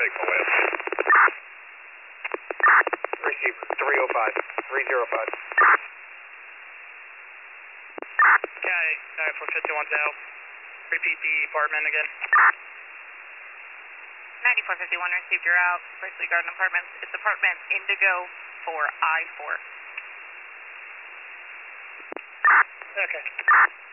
take my way up. Receive 305, 305. Cat 9451 South. Repeat the apartment again. 9451 received your out. Berkeley Garden Apartments. It's apartment Indigo for I4. Okay.